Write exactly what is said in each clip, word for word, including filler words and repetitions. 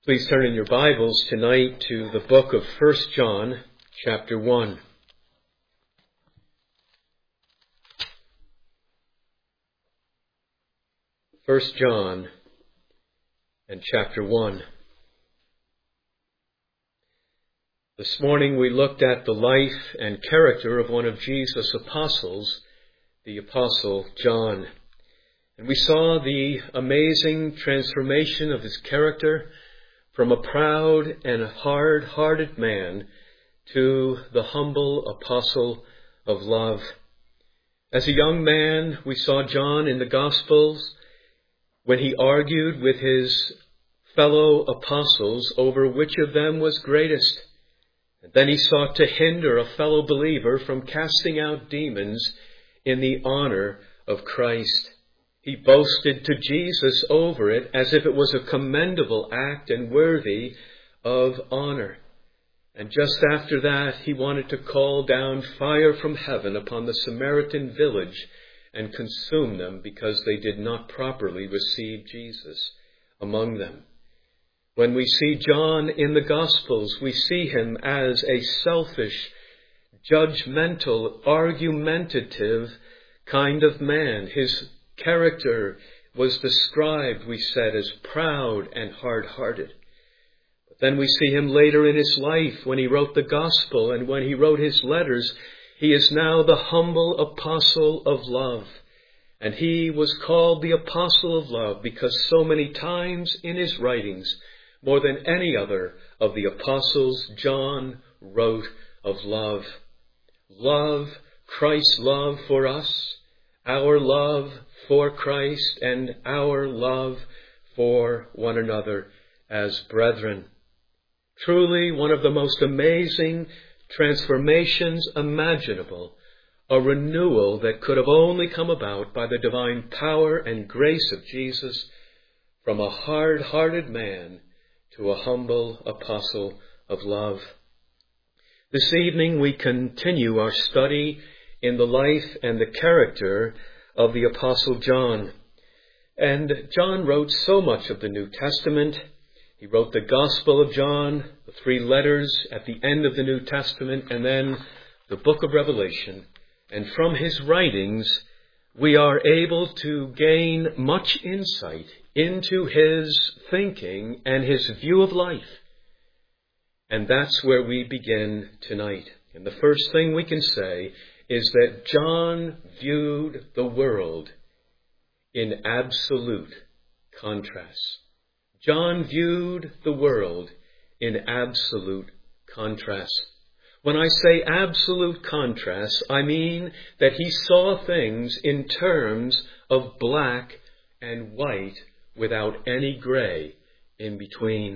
Please turn in your Bibles tonight to the book of First John, chapter one. First John and chapter one. This morning we looked at the life and character of one of Jesus' apostles, the Apostle John. And we saw the amazing transformation of his character from a proud and hard-hearted man to the humble apostle of love. As a young man, we saw John in the Gospels when he argued with his fellow apostles over which of them was greatest. And then he sought to hinder a fellow believer from casting out demons in the honor of Christ. He boasted to Jesus over it as if it was a commendable act and worthy of honor. And just after that, he wanted to call down fire from heaven upon the Samaritan village and consume them because they did not properly receive Jesus among them. When we see John in the Gospels, we see him as a selfish, judgmental, argumentative kind of man. His character was described, we said, as proud and hard-hearted. But then we see him later in his life when he wrote the gospel and when he wrote his letters. He is now the humble apostle of love. And he was called the apostle of love because so many times in his writings, more than any other of the apostles, John wrote of love. Love, Christ's love for us, our love for Christ, and our love for one another as brethren. Truly one of the most amazing transformations imaginable, a renewal that could have only come about by the divine power and grace of Jesus from a hard-hearted man to a humble apostle of love. This evening we continue our study in the life and the character of the Apostle John. And John wrote so much of the New Testament. He wrote the Gospel of John, the three letters at the end of the New Testament, and then the book of Revelation. And from his writings, we are able to gain much insight into his thinking and his view of life. And that's where we begin tonight. And the first thing we can say is that John viewed the world in absolute contrast. John viewed the world in absolute contrast. When I say absolute contrast, I mean that he saw things in terms of black and white without any gray in between.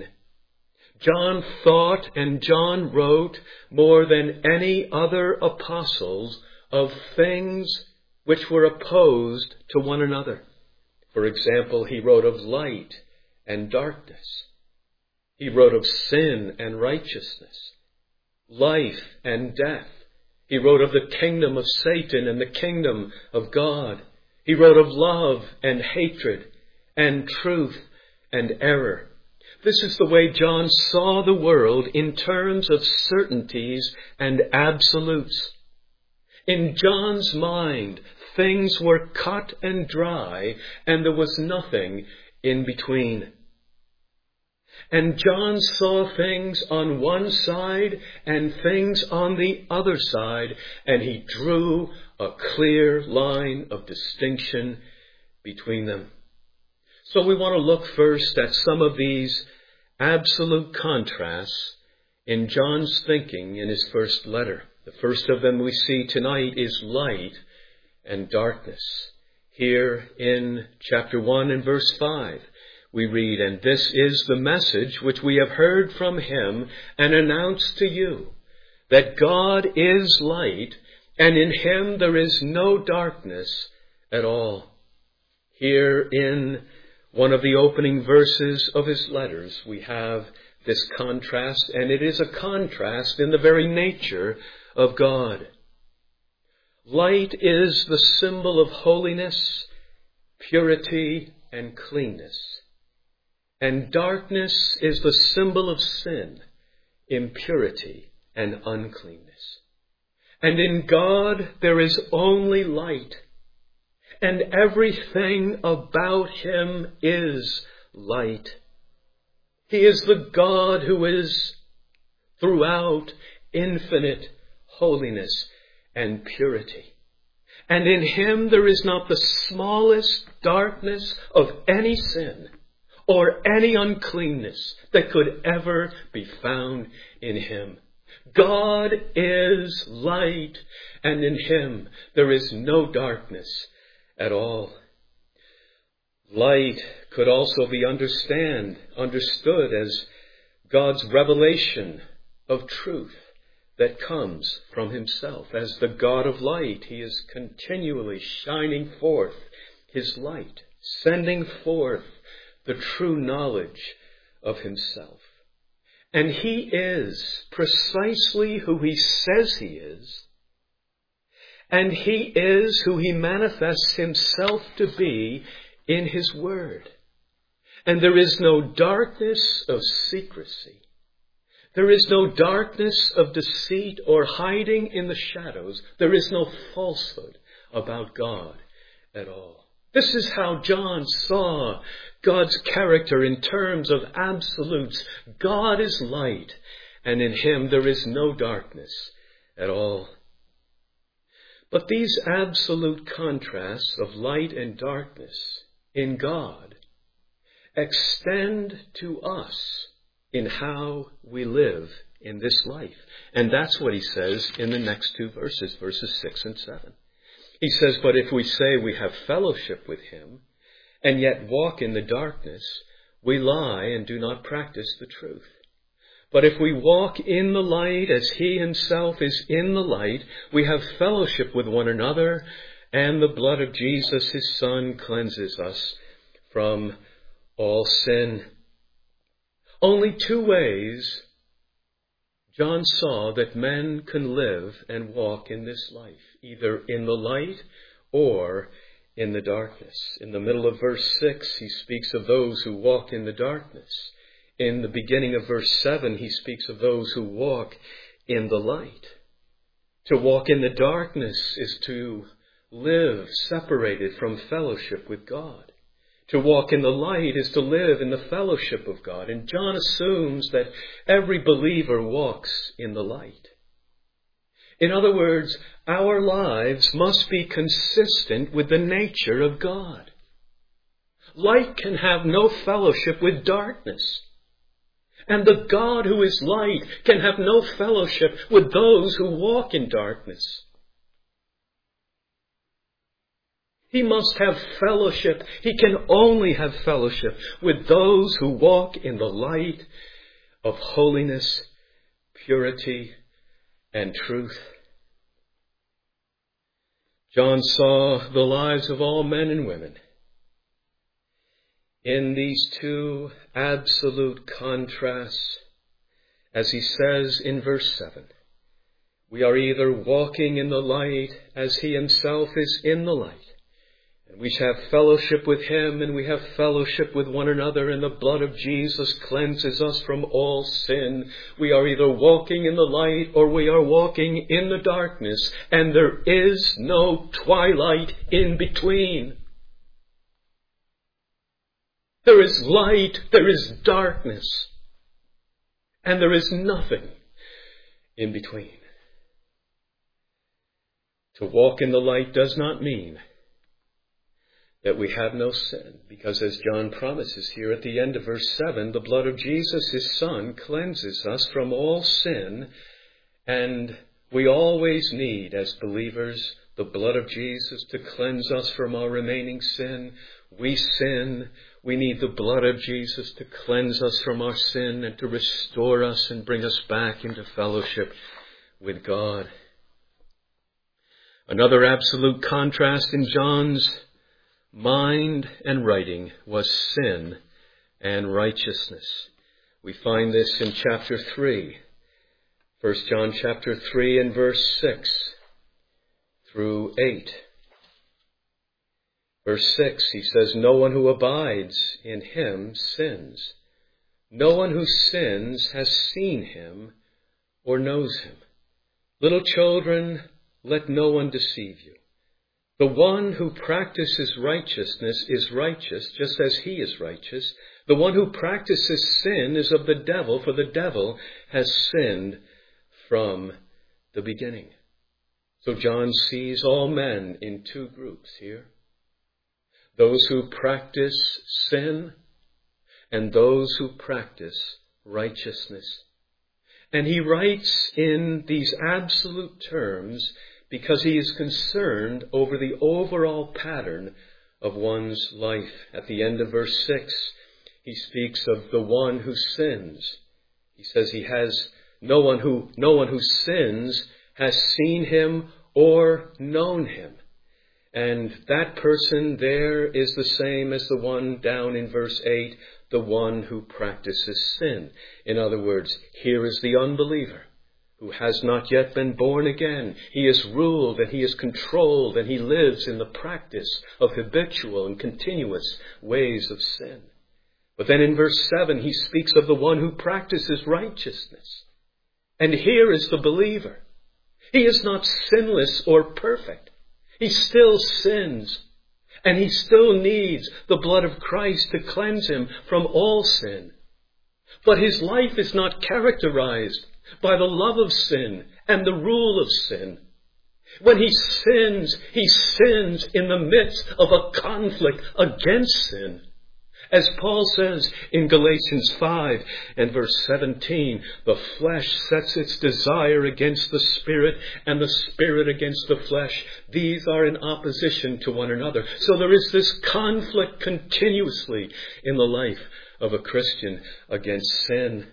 John thought and John wrote more than any other apostles of things which were opposed to one another. For example, he wrote of light and darkness. He wrote of sin and righteousness, life and death. He wrote of the kingdom of Satan and the kingdom of God. He wrote of love and hatred and truth and error. This is the way John saw the world in terms of certainties and absolutes. In John's mind, things were cut and dry, and there was nothing in between. And John saw things on one side and things on the other side, and he drew a clear line of distinction between them. So we want to look first at some of these absolute contrasts in John's thinking in his first letter. The first of them we see tonight is light and darkness. Here in chapter one and verse five, we read, "And this is the message which we have heard from him and announced to you, that God is light, and in him there is no darkness at all." Here in one of the opening verses of his letters, we have this contrast, and it is a contrast in the very nature of God. Light is the symbol of holiness, purity, and cleanness. And darkness is the symbol of sin, impurity, and uncleanness. And in God there is only light, and everything about him is light. He is the God who is throughout infinite holiness and purity. And in him there is not the smallest darkness of any sin or any uncleanness that could ever be found in him. God is light, and in him there is no darkness at all. Light could also be understand, understood as God's revelation of truth that comes from himself. As the God of light, he is continually shining forth his light, sending forth the true knowledge of himself. And he is precisely who he says he is, and he is who he manifests himself to be in his word. And there is no darkness of secrecy. There is no darkness of deceit or hiding in the shadows. There is no falsehood about God at all. This is how John saw God's character in terms of absolutes. God is light, and in him there is no darkness at all. But these absolute contrasts of light and darkness in God extend to us in how we live in this life. And that's what he says in the next two verses, verses six and seven. He says, "But if we say we have fellowship with him and yet walk in the darkness, we lie and do not practice the truth. But if we walk in the light as he himself is in the light, we have fellowship with one another, and the blood of Jesus, his Son, cleanses us from all sin." Only two ways John saw that men can live and walk in this life, either in the light or in the darkness. In the middle of verse six, he speaks of those who walk in the darkness. In the beginning of verse seven, he speaks of those who walk in the light. To walk in the darkness is to live separated from fellowship with God. To walk in the light is to live in the fellowship of God. And John assumes that every believer walks in the light. In other words, our lives must be consistent with the nature of God. Light can have no fellowship with darkness. And the God who is light can have no fellowship with those who walk in darkness. He must have fellowship. He can only have fellowship with those who walk in the light of holiness, purity, and truth. John saw the lives of all men and women in these two absolute contrasts, as he says in verse seven. We are either walking in the light as he himself is in the light, and we have fellowship with him, and we have fellowship with one another, and the blood of Jesus cleanses us from all sin. We are either walking in the light or we are walking in the darkness, and there is no twilight in between. There is light, there is darkness, and there is nothing in between. To walk in the light does not mean that we have no sin, because as John promises here at the end of verse seven, the blood of Jesus, his Son, cleanses us from all sin, and we always need, as believers, the blood of Jesus to cleanse us from our remaining sin. We sin. We need the blood of Jesus to cleanse us from our sin and to restore us and bring us back into fellowship with God. Another absolute contrast in John's mind and writing was sin and righteousness. We find this in chapter three. First John chapter three and verse six through eight. Verse six, he says, no one who abides in him sins. No one who sins has seen him or knows him. Little children, let no one deceive you. The one who practices righteousness is righteous, just as he is righteous. The one who practices sin is of the devil, for the devil has sinned from the beginning. So John sees all men in two groups here. Those who practice sin and those who practice righteousness. And he writes in these absolute terms because he is concerned over the overall pattern of one's life. At the end of verse six, he speaks of the one who sins. He says he has no one who, no one who sins has seen him or known him. And that person there is the same as the one down in verse eight, the one who practices sin. In other words, here is the unbeliever who has not yet been born again. He is ruled and he is controlled and he lives in the practice of habitual and continuous ways of sin. But then in verse seven, he speaks of the one who practices righteousness. And here is the believer. He is not sinless or perfect. He still sins. And he still needs the blood of Christ to cleanse him from all sin. But his life is not characterized by the love of sin and the rule of sin. When he sins, he sins in the midst of a conflict against sin. As Paul says in Galatians five and verse seventeen, the flesh sets its desire against the spirit and the spirit against the flesh. These are in opposition to one another. So there is this conflict continuously in the life of a Christian against sin.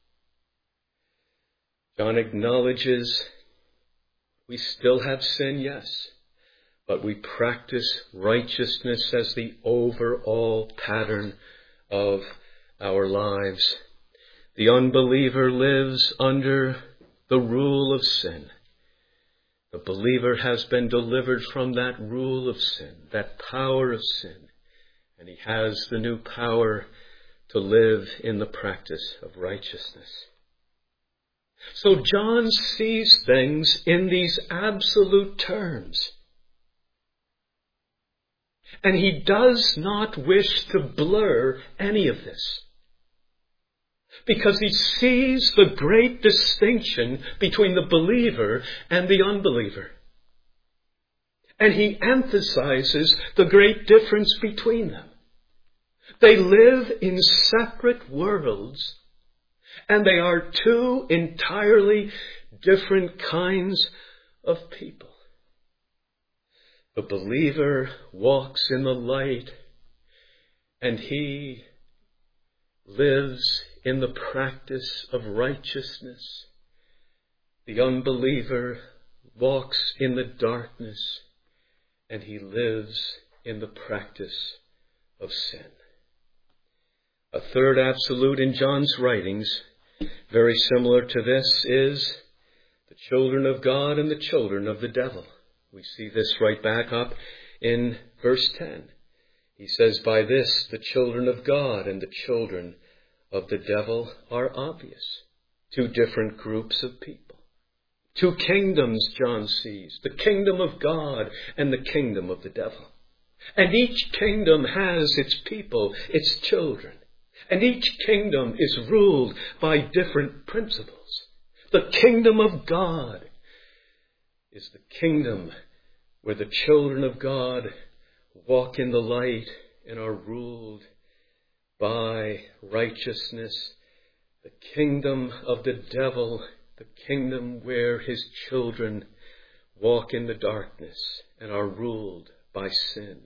John acknowledges we still have sin, yes. But we practice righteousness as the overall pattern of our lives. The unbeliever lives under the rule of sin. The believer has been delivered from that rule of sin, that power of sin. And he has the new power to live in the practice of righteousness. So John sees things in these absolute terms. And he does not wish to blur any of this. Because he sees the great distinction between the believer and the unbeliever. And he emphasizes the great difference between them. They live in separate worlds, and they are two entirely different kinds of people. The believer walks in the light, and he lives in the practice of righteousness. The unbeliever walks in the darkness, and he lives in the practice of sin. A third absolute in John's writings, very similar to this, is the children of God and the children of the devil. We see this right back up in verse ten. He says, by this the children of God and the children of the devil are obvious. Two different groups of people. Two kingdoms John sees. The kingdom of God and the kingdom of the devil. And each kingdom has its people, its children. And each kingdom is ruled by different principles. The kingdom of God is the kingdom where the children of God walk in the light and are ruled by righteousness. The kingdom of the devil, the kingdom where his children walk in the darkness and are ruled by sin.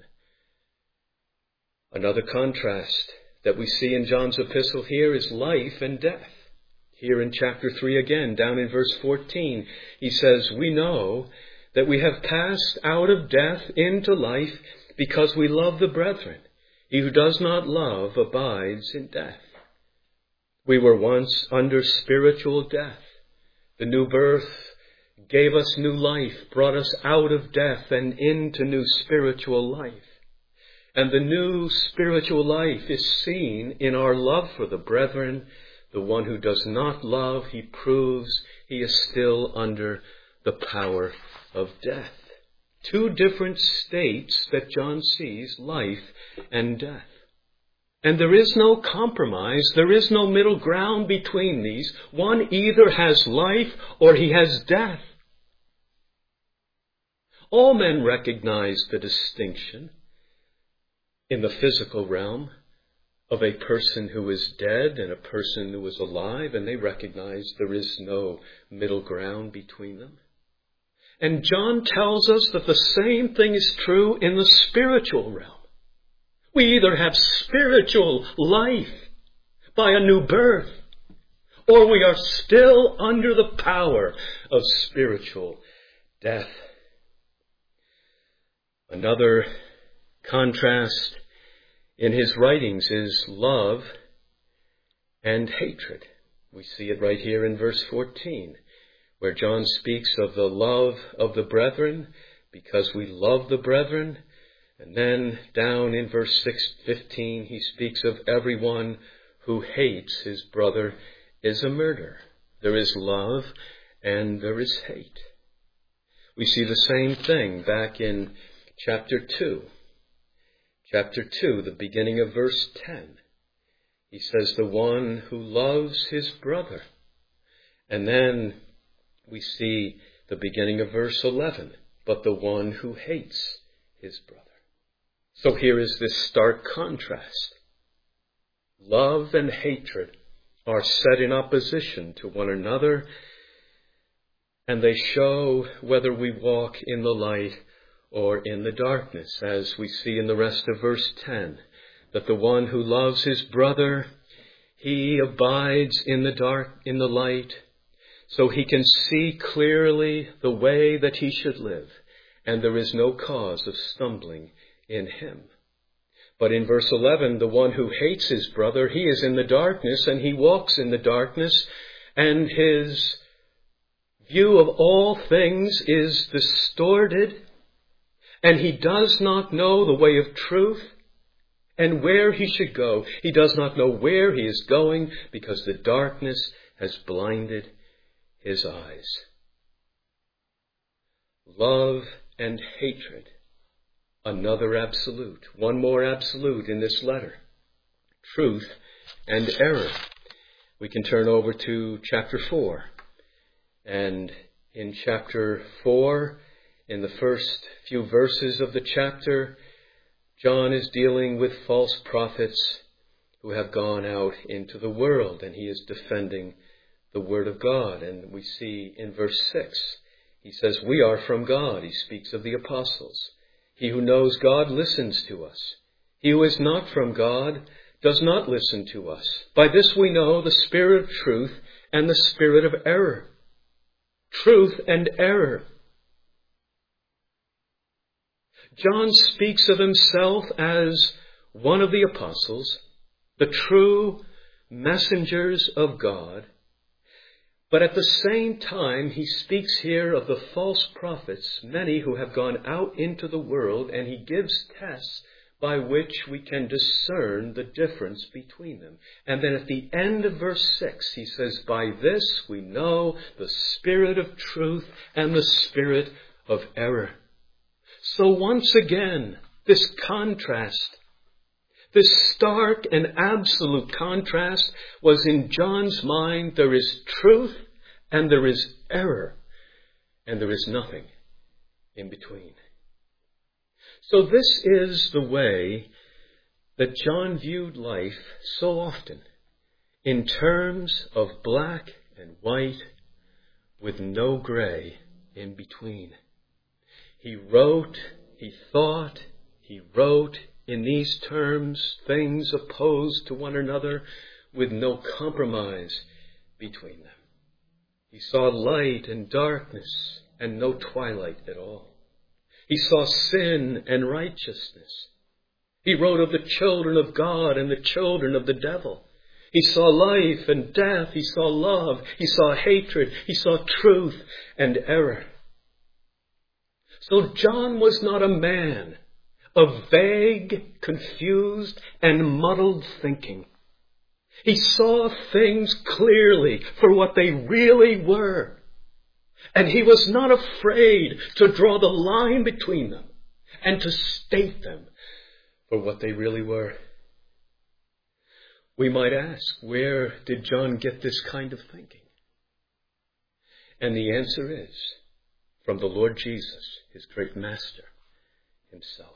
Another contrast that we see in John's epistle here is life and death. Here in chapter three again, down in verse fourteen, he says, we know that we have passed out of death into life because we love the brethren. He who does not love abides in death. We were once under spiritual death. The new birth gave us new life, brought us out of death and into new spiritual life. And the new spiritual life is seen in our love for the brethren. The one who does not love, he proves he is still under the power of death. Two different states that John sees, life and death. And there is no compromise. There is no middle ground between these. One either has life or he has death. All men recognize the distinction in the physical realm of a person who is dead and a person who is alive, and they recognize there is no middle ground between them. And John tells us that the same thing is true in the spiritual realm. We either have spiritual life by a new birth, or we are still under the power of spiritual death. Another contrast in his writings is love and hatred. We see it right here in verse fourteen, where John speaks of the love of the brethren because we love the brethren. And then down in verse fifteen, he speaks of everyone who hates his brother is a murderer. There is love and there is hate. We see the same thing back in chapter two. Chapter two, the beginning of verse ten. He says, the one who loves his brother. And then we see the beginning of verse eleven, but the one who hates his brother. So here is this stark contrast. Love and hatred are set in opposition to one another, and they show whether we walk in the light or in the darkness, as we see in the rest of verse ten, that the one who loves his brother, he abides in the dark, in the light, so he can see clearly the way that he should live, and there is no cause of stumbling in him. But in verse eleven, the one who hates his brother, he is in the darkness, and he walks in the darkness, and his view of all things is distorted, and he does not know the way of truth and where he should go. He does not know where he is going because the darkness has blinded his eyes. Love and hatred. Another absolute. One more absolute in this letter. Truth and error. We can turn over to chapter four. And in chapter four, in the first few verses of the chapter, John is dealing with false prophets who have gone out into the world, and he is defending the word of God. And we see in verse six, he says, we are from God. He speaks of the apostles. He who knows God listens to us. He who is not from God does not listen to us. By this we know the spirit of truth and the spirit of error. Truth and error. John speaks of himself as one of the apostles, the true messengers of God. But at the same time, he speaks here of the false prophets, many who have gone out into the world, and he gives tests by which we can discern the difference between them. And then at the end of verse six, he says, by this we know the spirit of truth and the spirit of error. So once again, this contrast, this stark and absolute contrast was in John's mind. There is truth and there is error, and there is nothing in between. So this is the way that John viewed life so often, in terms of black and white with no gray in between. He wrote, he thought, he wrote in these terms, things opposed to one another with no compromise between them. He saw light and darkness and no twilight at all. He saw sin and righteousness. He wrote of the children of God and the children of the devil. He saw life and death. He saw love. He saw hatred. He saw truth and error. So John was not a man of vague, confused, and muddled thinking. He saw things clearly for what they really were. And he was not afraid to draw the line between them and to state them for what they really were. We might ask, where did John get this kind of thinking? And the answer is, from the Lord Jesus, his great master, himself.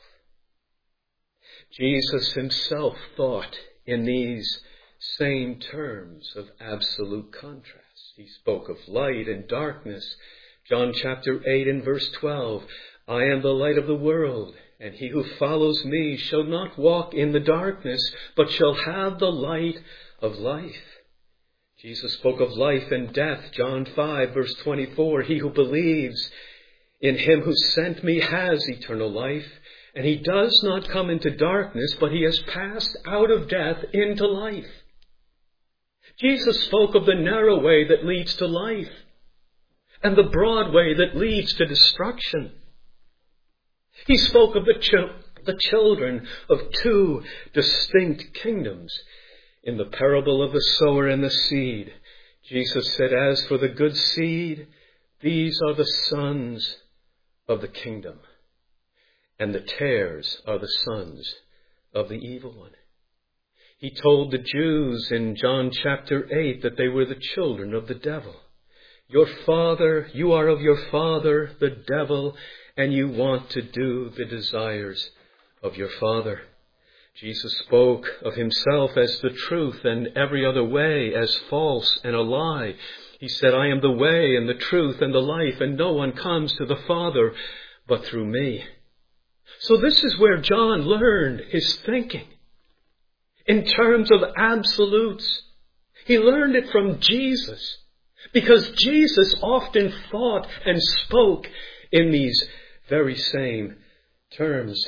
Jesus himself thought in these same terms of absolute contrast. He spoke of light and darkness. John chapter eight and verse twelve, I am the light of the world, and he who follows me shall not walk in the darkness, but shall have the light of life. Jesus spoke of life and death. John five verse twenty-four, he who believes in him who sent me has eternal life, and he does not come into darkness, but he has passed out of death into life. Jesus spoke of the narrow way that leads to life and the broad way that leads to destruction. He spoke of the, ch- the children of two distinct kingdoms. In the parable of the sower and the seed, Jesus said, as for the good seed, these are the sons of the kingdom, and the tares are the sons of the evil one. He told the Jews in John chapter eight that they were the children of the devil. Your father, you are of your father, the devil, and you want to do the desires of your father. Jesus spoke of himself as the truth and every other way as false and a lie. He said, I am the way and the truth and the life, and no one comes to the Father but through me. So this is where John learned his thinking. In terms of absolutes, he learned it from Jesus, because Jesus often thought and spoke in these very same terms.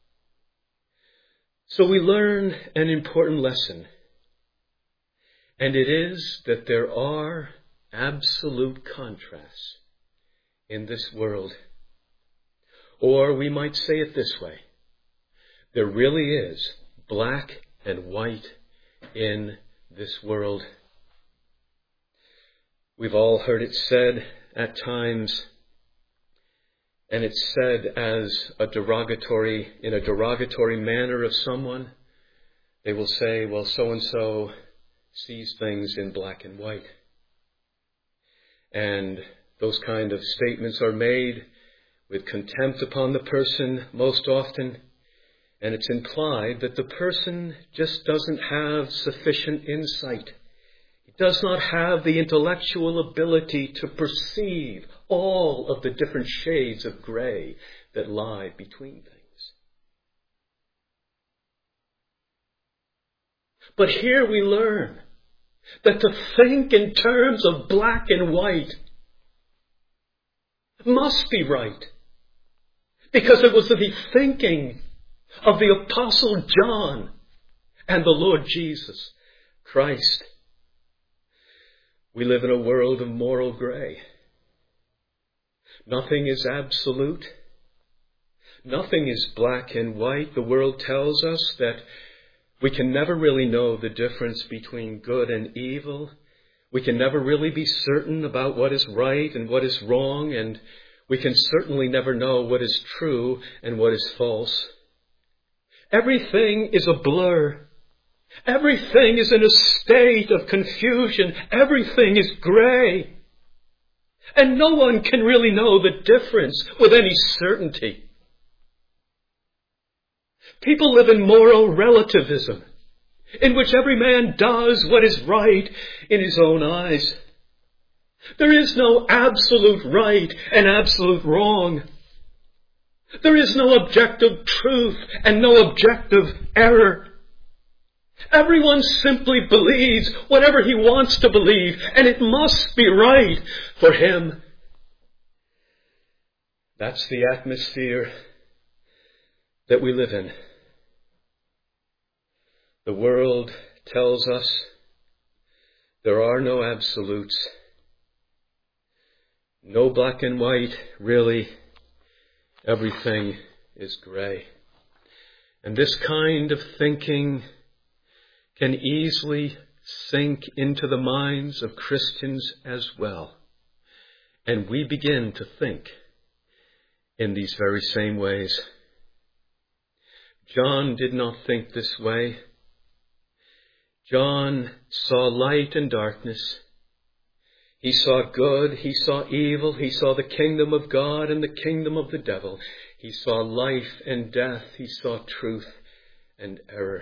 So we learn an important lesson, and it is that there are absolute contrasts in this world. Or we might say it this way, there really is black and white in this world. We've all heard it said at times, and it's said as a derogatory, in a derogatory manner of someone. They will say, well, so-and-so sees things in black and white. And those kind of statements are made with contempt upon the person most often. And it's implied that the person just doesn't have sufficient insight. He does not have the intellectual ability to perceive all of the different shades of gray that lie between things. But here we learn that to think in terms of black and white must be right, because it was the thinking of the Apostle John and the Lord Jesus Christ. We live in a world of moral gray. Nothing is absolute. Nothing is black and white. The world tells us that we can never really know the difference between good and evil. We can never really be certain about what is right and what is wrong, and we can certainly never know what is true and what is false. Everything is a blur. Everything is in a state of confusion. Everything is gray. And no one can really know the difference with any certainty. People live in moral relativism, in which every man does what is right in his own eyes. There is no absolute right and absolute wrong. There is no objective truth and no objective error. Everyone simply believes whatever he wants to believe, and it must be right for him. That's the atmosphere that we live in. The world tells us there are no absolutes. No black and white, really. Everything is gray. And this kind of thinking can easily sink into the minds of Christians as well. And we begin to think in these very same ways. John did not think this way. John saw light and darkness. He saw good, he saw evil, he saw the kingdom of God and the kingdom of the devil. He saw life and death, he saw truth and error.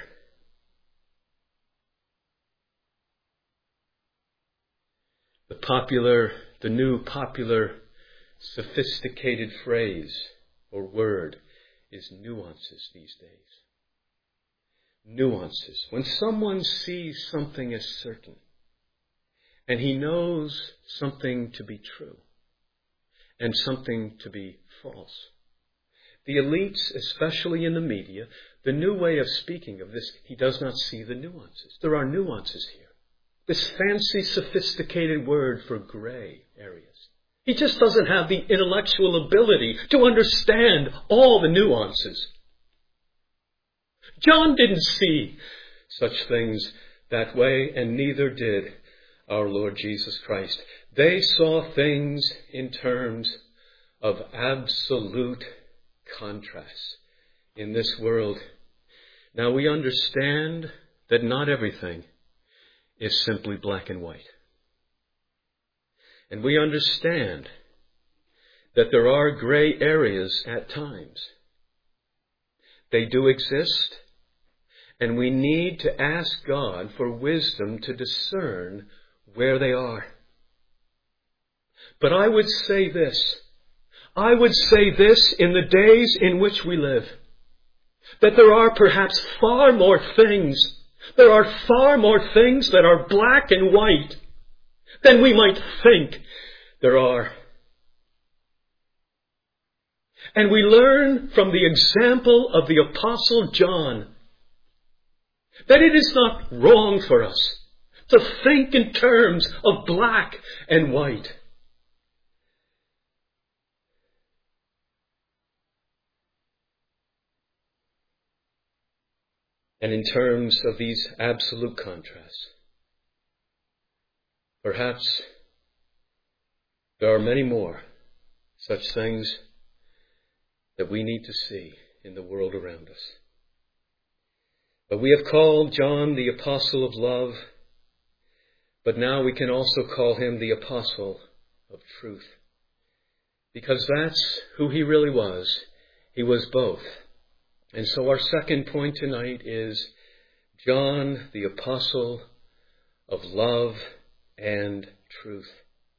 The popular, the new popular sophisticated phrase or word is nuances these days. Nuances. When someone sees something as certain, and he knows something to be true and something to be false. The elites, especially in the media, the new way of speaking of this, he does not see the nuances. There are nuances here. This fancy, sophisticated word for gray areas. He just doesn't have the intellectual ability to understand all the nuances. John didn't see such things that way, and neither did our Lord Jesus Christ. They saw things in terms of absolute contrast in this world. Now we understand that not everything is simply black and white. And we understand that there are gray areas at times. They do exist, and we need to ask God for wisdom to discern where they are. But I would say this. I would say this in the days in which we live. That there are perhaps far more things. There are far more things that are black and white than we might think there are. And we learn from the example of the Apostle John that it is not wrong for us to think in terms of black and white. And in terms of these absolute contrasts. Perhaps there are many more such things that we need to see in the world around us. But we have called John the apostle of love, but now we can also call him the apostle of truth. Because that's who he really was. He was both. And so our second point tonight is John the apostle of love and truth.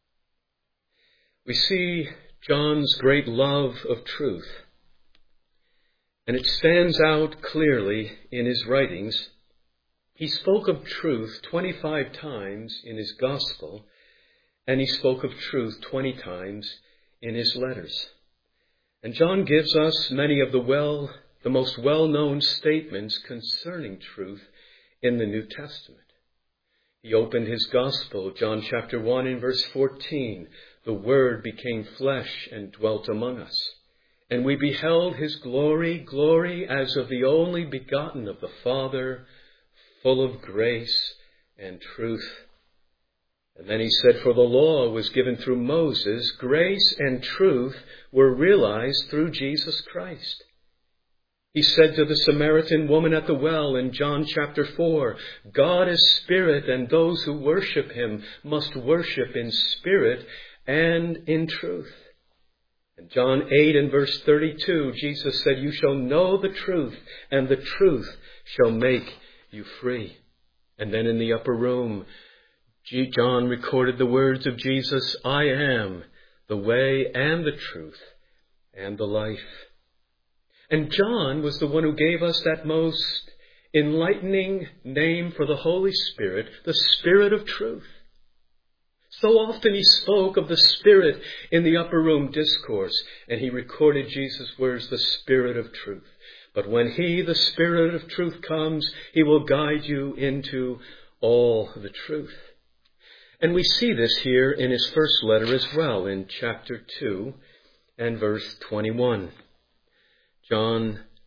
We see John's great love of truth. And it stands out clearly in his writings. He spoke of truth twenty-five times in his gospel, and he spoke of truth twenty times in his letters. And John gives us many of the well, the most well-known statements concerning truth in the New Testament. He opened his gospel, John chapter one and verse fourteen. The Word became flesh and dwelt among us. And we beheld his glory, glory as of the only begotten of the Father, full of grace and truth. And then he said, for the law was given through Moses, grace and truth were realized through Jesus Christ. He said to the Samaritan woman at the well in John chapter four, God is spirit, and those who worship him must worship in spirit and in truth. In John eight and verse thirty-two, Jesus said, you shall know the truth, and the truth shall make you free. And then in the upper room, John recorded the words of Jesus, I am the way and the truth and the life. And John was the one who gave us that most enlightening name for the Holy Spirit, the Spirit of truth. So often he spoke of the Spirit in the upper room discourse, and he recorded Jesus' words, the Spirit of truth. But when he, the Spirit of truth, comes, he will guide you into all the truth. And we see this here in his first letter as well, in chapter two and verse twenty-one. John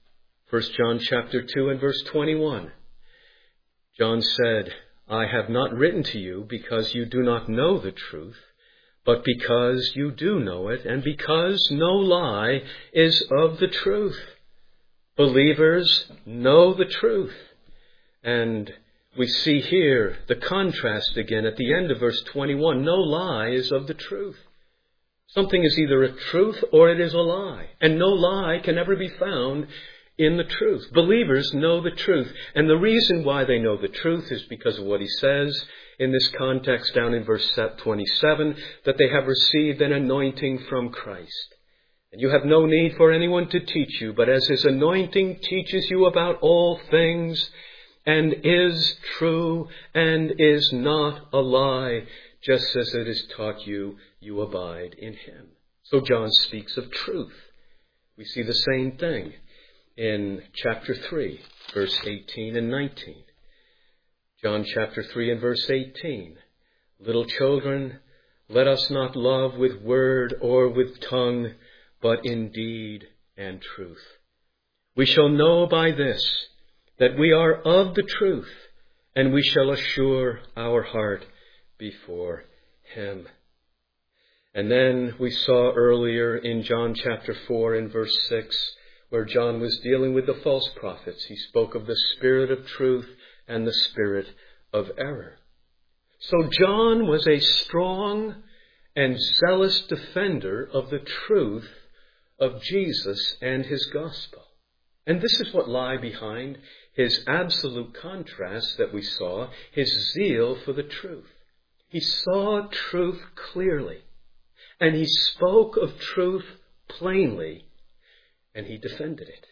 First John chapter two and verse twenty-one. John said, I have not written to you because you do not know the truth, but because you do know it, and because no lie is of the truth. Believers know the truth. And we see here the contrast again at the end of verse twenty-one. No lie is of the truth. Something is either a truth or it is a lie. And no lie can ever be found in the truth. Believers know the truth. And the reason why they know the truth is because of what he says in this context down in verse twenty-seven, that they have received an anointing from Christ. And you have no need for anyone to teach you, but as his anointing teaches you about all things, and is true and is not a lie, just as it is taught you, you abide in him. So John speaks of truth. We see the same thing in chapter three, verse eighteen and nineteen. John chapter three and verse eighteen. Little children, let us not love with word or with tongue, but in deed and truth. We shall know by this that we are of the truth, and we shall assure our heart before him. And then we saw earlier in John chapter four and verse six, where John was dealing with the false prophets. He spoke of the spirit of truth and the spirit of error. So John was a strong and zealous defender of the truth of Jesus and his gospel. And this is what lie behind his absolute contrast that we saw, his zeal for the truth. He saw truth clearly, and he spoke of truth plainly, and he defended it.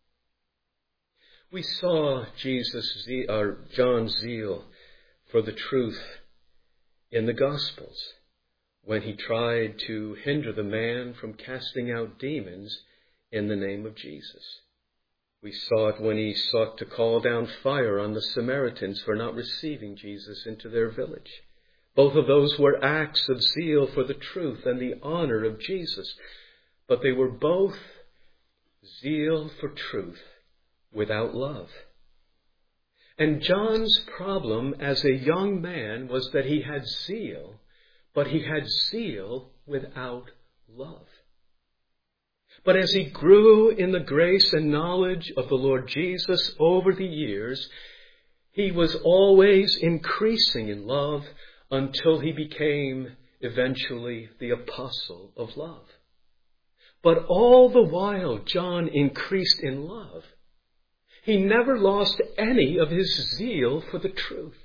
We saw Jesus, or John's zeal for the truth in the Gospels when he tried to hinder the man from casting out demons in the name of Jesus. We saw it when he sought to call down fire on the Samaritans for not receiving Jesus into their village. Both of those were acts of zeal for the truth and the honor of Jesus, but they were both zeal for truth without love. And John's problem as a young man was that he had zeal, but he had zeal without love. But as he grew in the grace and knowledge of the Lord Jesus over the years, he was always increasing in love until he became eventually the apostle of love. But all the while John increased in love, he never lost any of his zeal for the truth.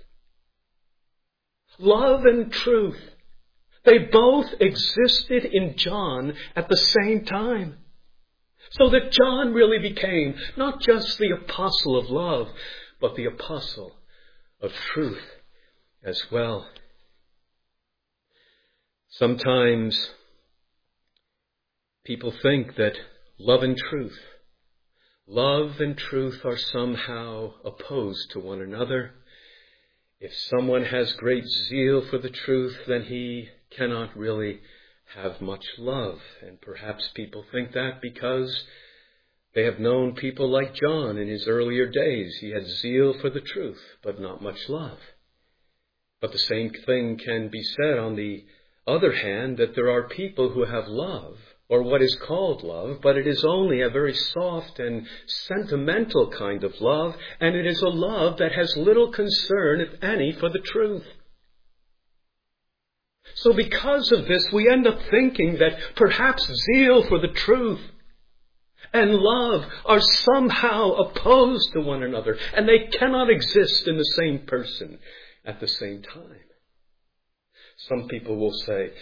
Love and truth, they both existed in John at the same time. So that John really became not just the apostle of love, but the apostle of truth as well. Sometimes people think that love and truth, love and truth are somehow opposed to one another. If someone has great zeal for the truth, then he cannot really have much love. And perhaps people think that because they have known people like John in his earlier days. He had zeal for the truth, but not much love. But the same thing can be said on the other hand, that there are people who have love, or what is called love, but it is only a very soft and sentimental kind of love, and it is a love that has little concern, if any, for the truth. So because of this, we end up thinking that perhaps zeal for the truth and love are somehow opposed to one another, and they cannot exist in the same person at the same time. Some people will say,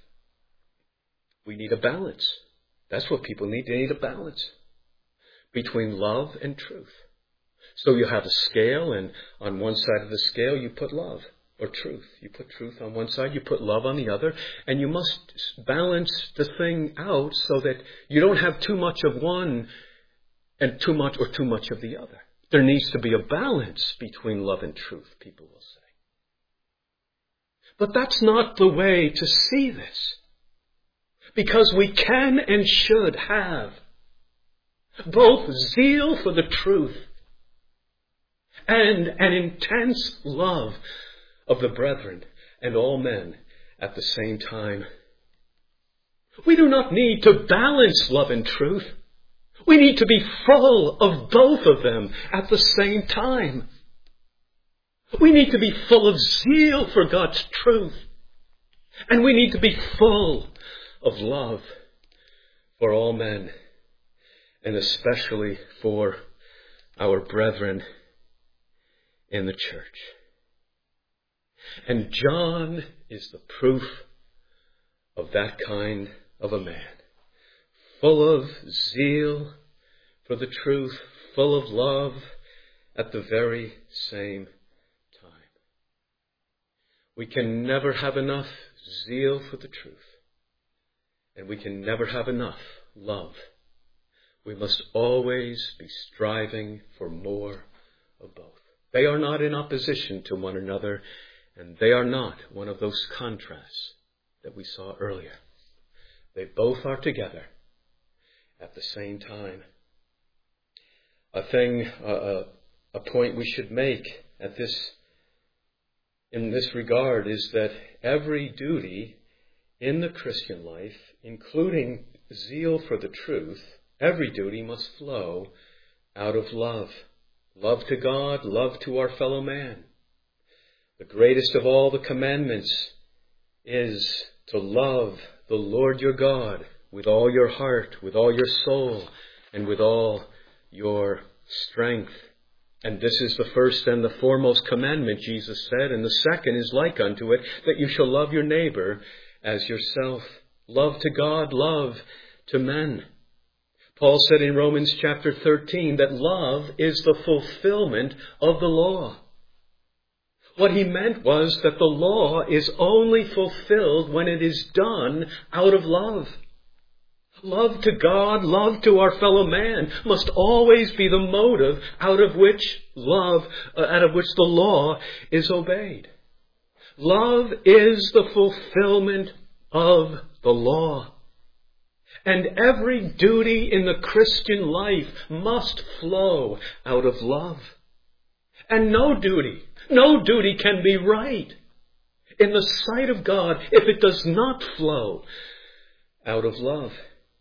we need a balance. That's what people need. They need a balance between love and truth. So you have a scale, and on one side of the scale you put love. Or truth. You put truth on one side, you put love on the other, and you must balance the thing out so that you don't have too much of one and too much or too much of the other. There needs to be a balance between love and truth, people will say. But that's not the way to see this. Because we can and should have both zeal for the truth and an intense love of the brethren and all men at the same time. We do not need to balance love and truth. We need to be full of both of them at the same time. We need to be full of zeal for God's truth. And we need to be full of love for all men, and especially for our brethren in the church. And John is the proof of that kind of a man. Full of zeal for the truth, full of love at the very same time. We can never have enough zeal for the truth, and we can never have enough love. We must always be striving for more of both. They are not in opposition to one another, and they are not one of those contrasts that we saw earlier. They both are together at the same time. A thing, uh, a point we should make at this, in this regard, is that every duty in the Christian life, including zeal for the truth, every duty must flow out of love. Love to God, love to our fellow man. The greatest of all the commandments is to love the Lord your God with all your heart, with all your soul, and with all your strength. And this is the first and the foremost commandment, Jesus said, and the second is like unto it, that you shall love your neighbor as yourself. Love to God, love to men. Paul said in Romans chapter thirteen that love is the fulfillment of the law. What he meant was that the law is only fulfilled when it is done out of love. Love to God, love to our fellow man must always be the motive out of which love, uh, out of which the law is obeyed. Love is the fulfillment of the law. And every duty in the Christian life must flow out of love. And no duty, no duty can be right in the sight of God if it does not flow out of love.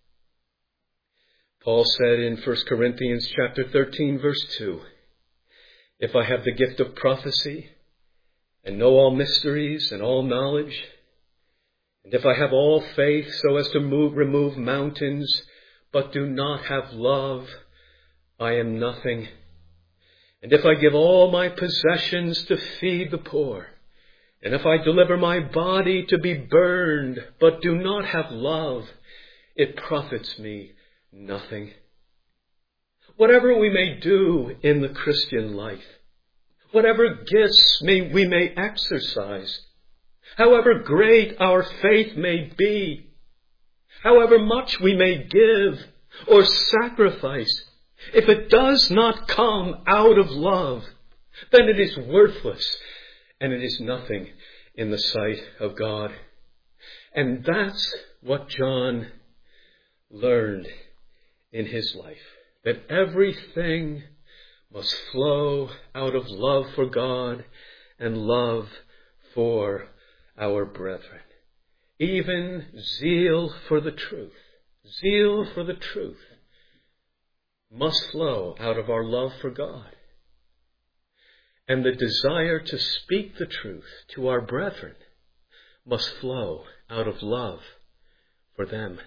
Paul said in First Corinthians chapter thirteen, verse two, if I have the gift of prophecy and know all mysteries and all knowledge, and if I have all faith so as to move, remove mountains, but do not have love, I am nothing. And if I give all my possessions to feed the poor, and if I deliver my body to be burned, but do not have love, it profits me nothing. Whatever we may do in the Christian life, whatever gifts may, we may exercise, however great our faith may be, however much we may give or sacrifice, if it does not come out of love, then it is worthless and it is nothing in the sight of God. And that's what John learned in his life, that everything must flow out of love for God and love for our brethren. Even zeal for the truth, zeal for the truth must flow out of our love for God. And the desire to speak the truth to our brethren must flow out of love for them.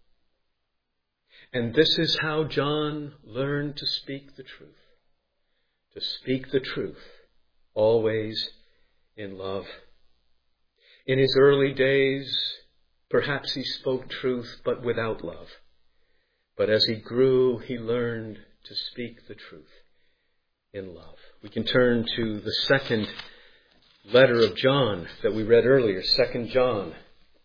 And this is how John learned to speak the truth. To speak the truth, always in love. In his early days, perhaps he spoke truth, but without love. But as he grew, he learned to speak the truth in love. We can turn to the second letter of John that we read earlier, Second John.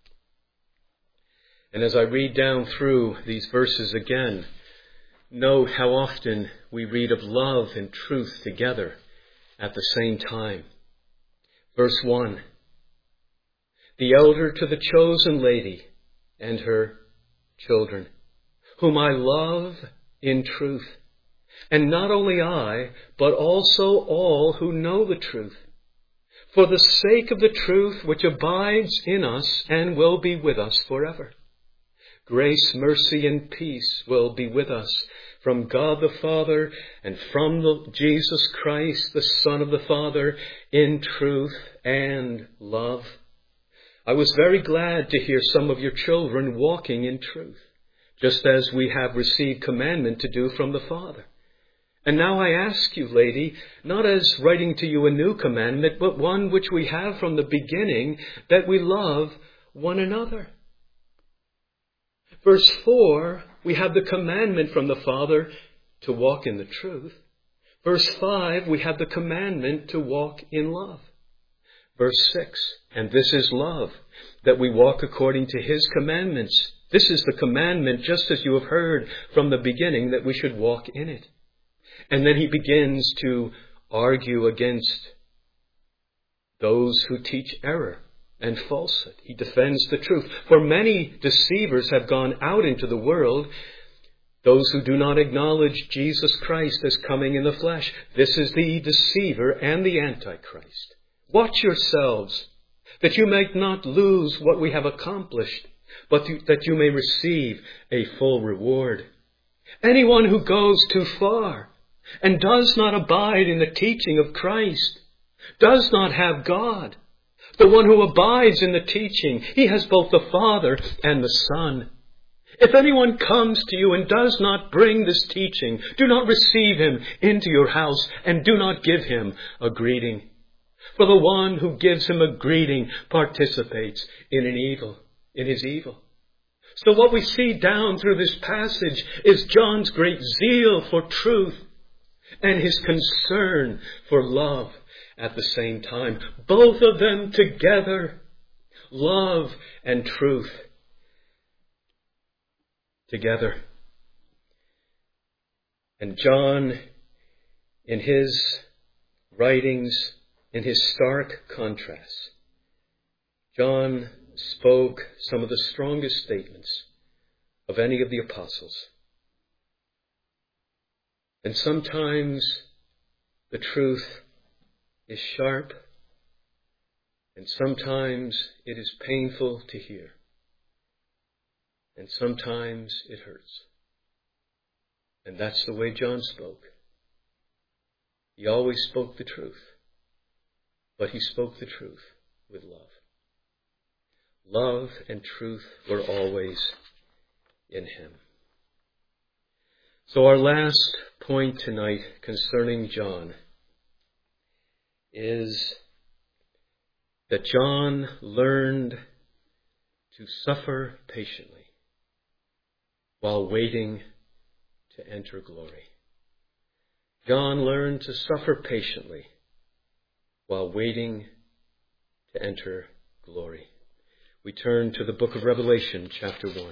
And as I read down through these verses again, note how often we read of love and truth together at the same time. Verse one, the elder to the chosen lady and her children, whom I love in truth. And not only I, but also all who know the truth. For the sake of the truth which abides in us and will be with us forever. Grace, mercy, and peace will be with us from God the Father and from the Jesus Christ, the Son of the Father, in truth and love. I was very glad to hear some of your children walking in truth, just as we have received commandment to do from the Father. And now I ask you, lady, not as writing to you a new commandment, but one which we have from the beginning, that we love one another. Verse four, we have the commandment from the Father to walk in the truth. Verse five, we have the commandment to walk in love. Verse six, and this is love, that we walk according to his commandments. This is the commandment, just as you have heard from the beginning, that we should walk in it. And then he begins to argue against those who teach error and falsehood. He defends the truth. For many deceivers have gone out into the world, those who do not acknowledge Jesus Christ as coming in the flesh. This is the deceiver and the Antichrist. Watch yourselves, that you may not lose what we have accomplished, but that you may receive a full reward. Anyone who goes too far and does not abide in the teaching of Christ does not have God. The one who abides in the teaching, he has both the Father and the Son. If anyone comes to you and does not bring this teaching, do not receive him into your house and do not give him a greeting. For the one who gives him a greeting participates in an evil, in his evil. So what we see down through this passage is John's great zeal for truth and his concern for love at the same time. Both of them together, love and truth together. And John, in his writings, in his stark contrasts, John spoke some of the strongest statements of any of the apostles. And sometimes the truth is sharp, and sometimes it is painful to hear, and sometimes it hurts. And that's the way John spoke. He always spoke the truth, but he spoke the truth with love. Love and truth were always in him. So our last point tonight concerning John is that John learned to suffer patiently while waiting to enter glory. John learned to suffer patiently while waiting to enter glory. We turn to the book of Revelation, chapter one.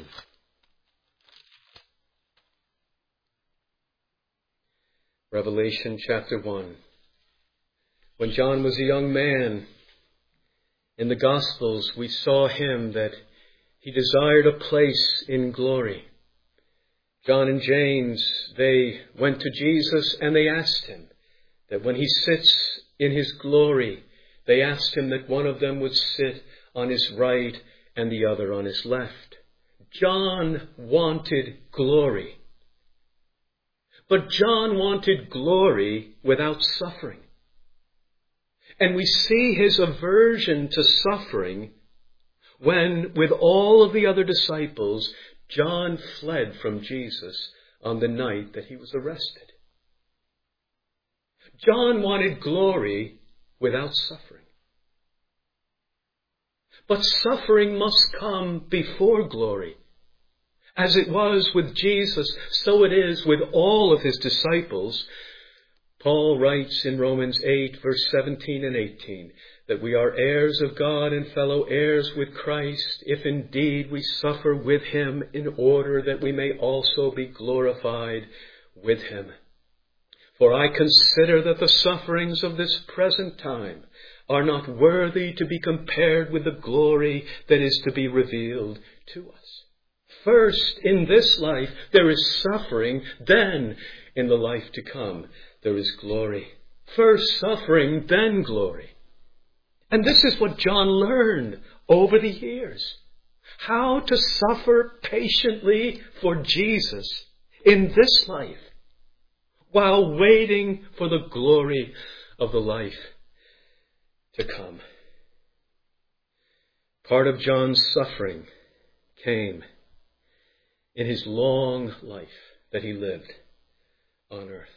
Revelation chapter one. When John was a young man, in the Gospels we saw him that he desired a place in glory. John and James, they went to Jesus and they asked him that when he sits in his glory, they asked him that one of them would sit on his right and the other on his left. John wanted glory. But John wanted glory without suffering. And we see his aversion to suffering when, with all of the other disciples, John fled from Jesus on the night that he was arrested. John wanted glory without suffering. But suffering must come before glory. As it was with Jesus, so it is with all of his disciples. Paul writes in Romans eight, verse seventeen and eighteen, that we are heirs of God and fellow heirs with Christ, if indeed we suffer with him, in order that we may also be glorified with him. For I consider that the sufferings of this present time are not worthy to be compared with the glory that is to be revealed to us. First, in this life, there is suffering. Then, in the life to come, there is glory. First suffering, then glory. And this is what John learned over the years. How to suffer patiently for Jesus in this life, while waiting for the glory of the life to come. Part of John's suffering came in his long life that he lived on earth.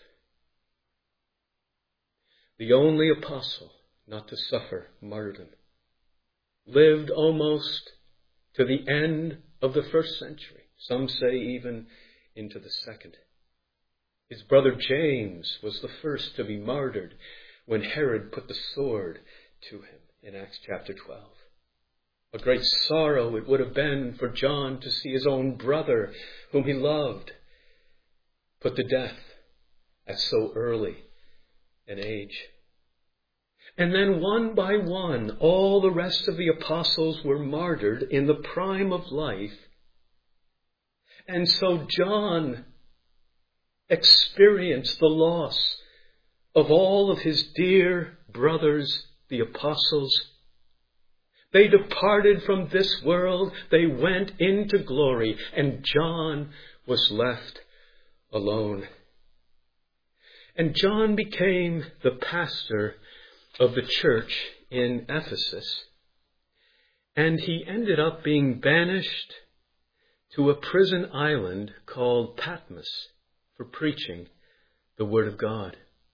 The only apostle not to suffer martyrdom lived almost to the end of the first century. Some say even into the second. His brother James was the first to be martyred when Herod put the sword to him in Acts chapter twelve. A great sorrow it would have been for John to see his own brother, whom he loved, put to death at so early an age. And then one by one, all the rest of the apostles were martyred in the prime of life. And so John experienced the loss of all of his dear brothers, the apostles. They departed from this world. They went into glory. And John was left alone. And John became the pastor of the church in Ephesus. And he ended up being banished to a prison island called Patmos for preaching the Word of God.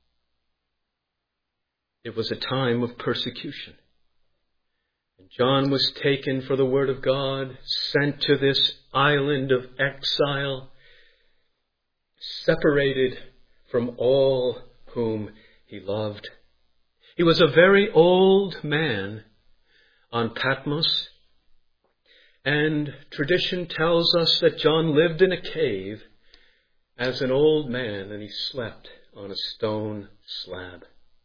It was a time of persecution. And John was taken for the Word of God, sent to this island of exile, separated from all whom he loved. He was a very old man on Patmos, and tradition tells us that John lived in a cave as an old man, and he slept on a stone slab.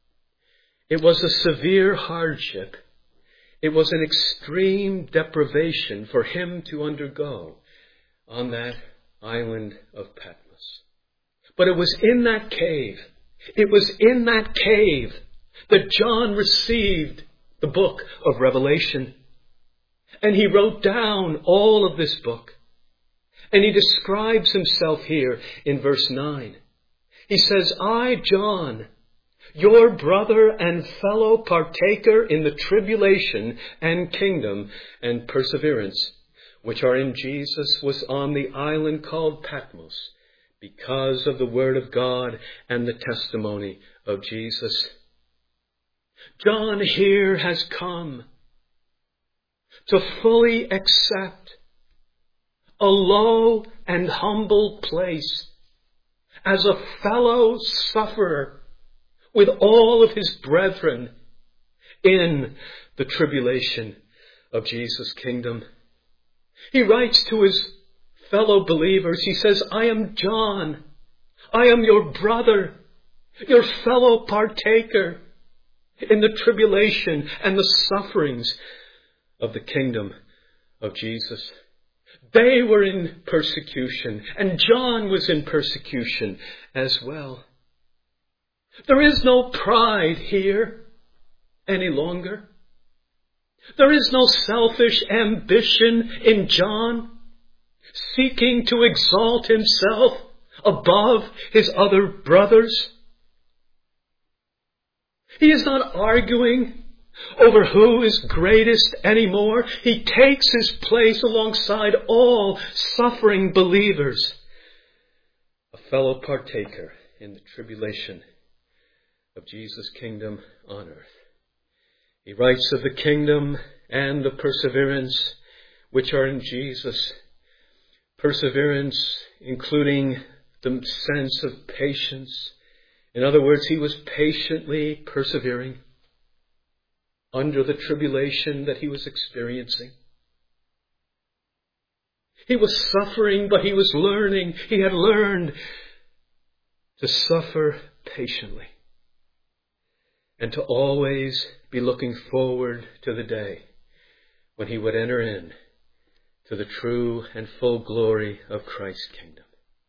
It was a severe hardship. It was an extreme deprivation for him to undergo on that island of Patmos. But it was in that cave, it was in that cave that John received the book of Revelation. And he wrote down all of this book. And he describes himself here in verse nine. He says, I, John, your brother and fellow partaker in the tribulation and kingdom and perseverance, which are in Jesus, was on the island called Patmos, because of the word of God and the testimony of Jesus. John here has come to fully accept a low and humble place as a fellow sufferer with all of his brethren in the tribulation of Jesus' kingdom. He writes to his fellow believers, he says, I am John. I am your brother, your fellow partaker in the tribulation and the sufferings of the kingdom of Jesus. They were in persecution, and John was in persecution as well. There is no pride here any longer. There is no selfish ambition in John, seeking to exalt himself above his other brothers. He is not arguing over who is greatest anymore. He takes his place alongside all suffering believers, a fellow partaker in the tribulation of Jesus' kingdom on earth. He writes of the kingdom and the perseverance which are in Jesus. Perseverance including the sense of patience. In other words, he was patiently persevering under the tribulation that he was experiencing. He was suffering, but he was learning. He had learned to suffer patiently and to always be looking forward to the day when he would enter in to the true and full glory of Christ's kingdom.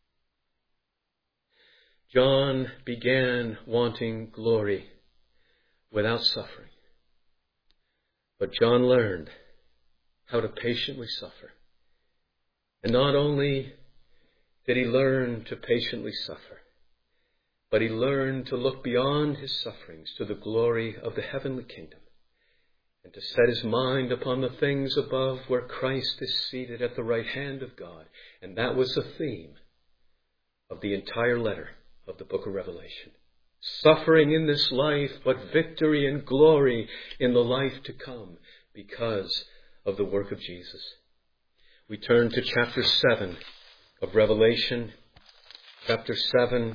John began wanting glory without suffering. But John learned how to patiently suffer. And not only did he learn to patiently suffer, but he learned to look beyond his sufferings to the glory of the heavenly kingdom, and to set his mind upon the things above where Christ is seated at the right hand of God. And that was the theme of the entire letter of the book of Revelation. Suffering in this life, but victory and glory in the life to come because of the work of Jesus. We turn to chapter seven of Revelation. Chapter seven.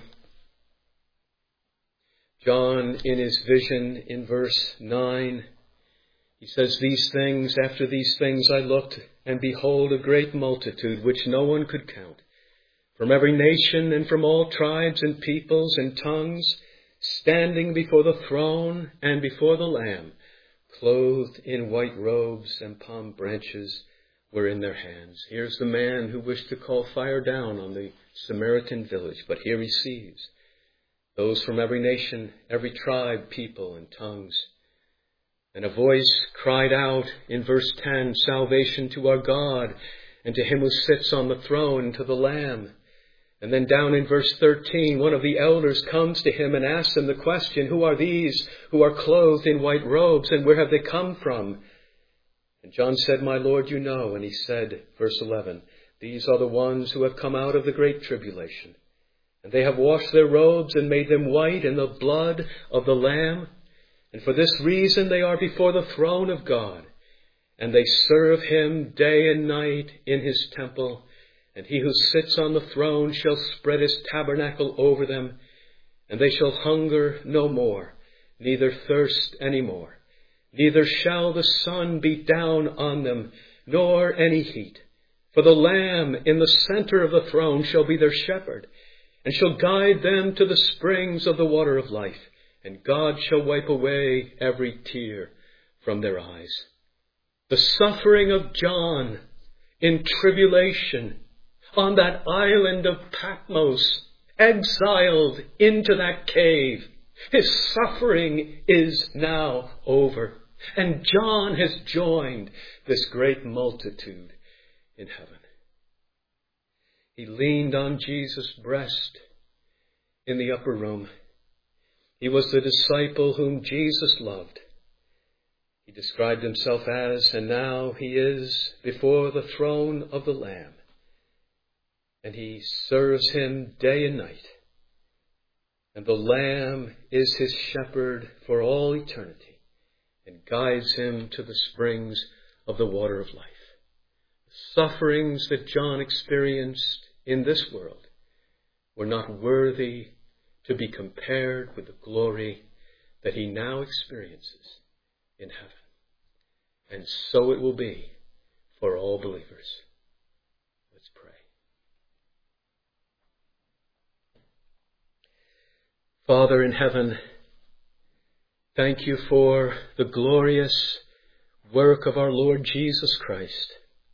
John, in his vision, in verse nine, he says, "These things, after these things I looked, and behold a great multitude, which no one could count, from every nation and from all tribes and peoples and tongues, standing before the throne and before the Lamb, clothed in white robes, and palm branches were in their hands." Here's the man who wished to call fire down on the Samaritan village, but here he sees those from every nation, every tribe, people, and tongues. And a voice cried out in verse ten, "Salvation to our God, and to him who sits on the throne, and to the Lamb." And then down in verse thirteen, one of the elders comes to him and asks him the question, "Who are these who are clothed in white robes, and where have they come from?" And John said, "My Lord, you know." And he said, verse eleven, "These are the ones who have come out of the great tribulation, and they have washed their robes and made them white in the blood of the Lamb. And for this reason they are before the throne of God, and they serve him day and night in his temple. And he who sits on the throne shall spread his tabernacle over them, and they shall hunger no more, neither thirst any more. Neither shall the sun beat down on them, nor any heat. For the Lamb in the center of the throne shall be their shepherd, and shall guide them to the springs of the water of life. And God shall wipe away every tear from their eyes." The suffering of John in tribulation on that island of Patmos, exiled into that cave. His suffering is now over. And John has joined this great multitude in heaven. He leaned on Jesus' breast in the upper room. He was the disciple whom Jesus loved. He described himself as, and now he is before the throne of the Lamb. And he serves him day and night. And the Lamb is his shepherd for all eternity, and guides him to the springs of the water of life. The sufferings that John experienced in this world were not worthy to be compared with the glory that he now experiences in heaven. And so it will be for all believers. Let's pray. Father in heaven, thank you for the glorious work of our Lord Jesus Christ.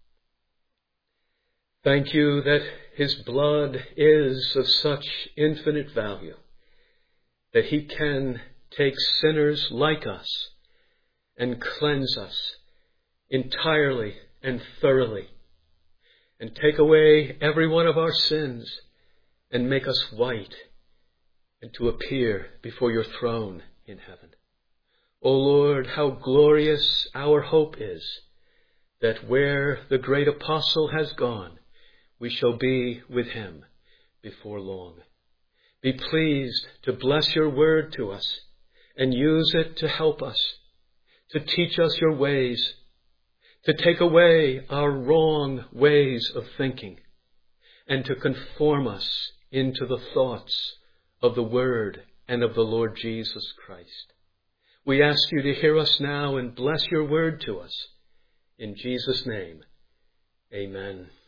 Thank you that his blood is of such infinite value that he can take sinners like us and cleanse us entirely and thoroughly, and take away every one of our sins and make us white, and to appear before your throne in heaven. O Lord, how glorious our hope is, that where the great apostle has gone, we shall be with him before long. Be pleased to bless your word to us and use it to help us, to teach us your ways, to take away our wrong ways of thinking, and to conform us into the thoughts of the Word and of the Lord Jesus Christ. We ask you to hear us now and bless your word to us. In Jesus' name, amen.